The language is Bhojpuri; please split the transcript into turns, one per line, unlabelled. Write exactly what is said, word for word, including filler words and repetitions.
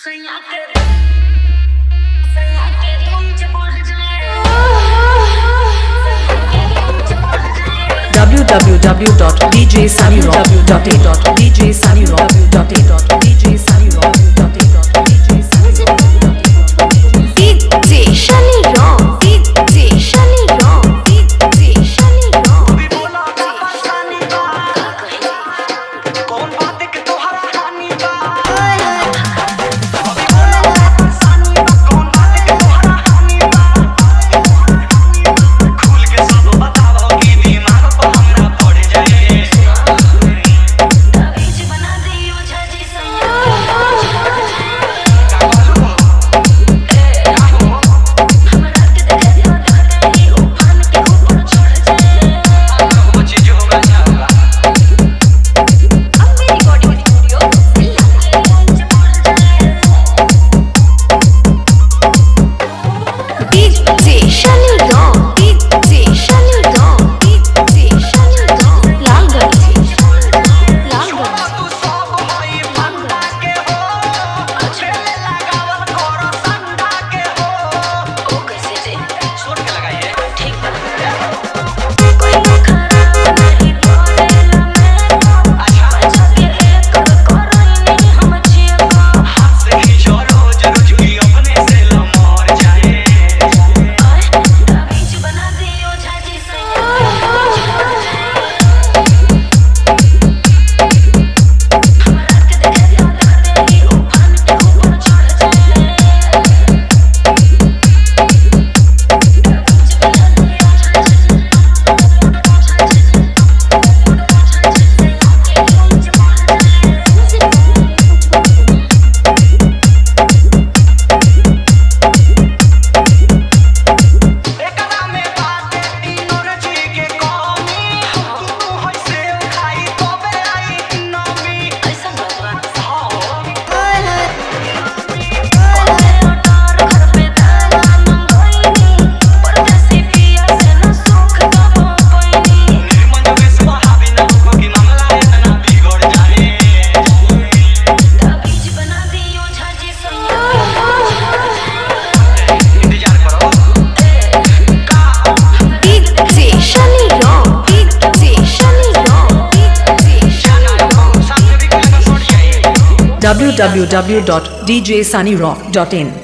w w w dot d j sunny rock dot a dot d j sunny rock dot a dot d j sunny rock dot a dot d j sunny rock dot a dot d j sunny rock d j sunny rock d j sunny rock अभी बोला का परेशानी बा कौन बात के तोहरा हानि बा अभी बोला का परेशानी बा कौन बात के तोहरा हानि बा खुल के सब बताओ कि बीमार पर हमरा पड़ जाए ताबीज बना दियो झाजी सैया w w w dot d j sunny rock dot in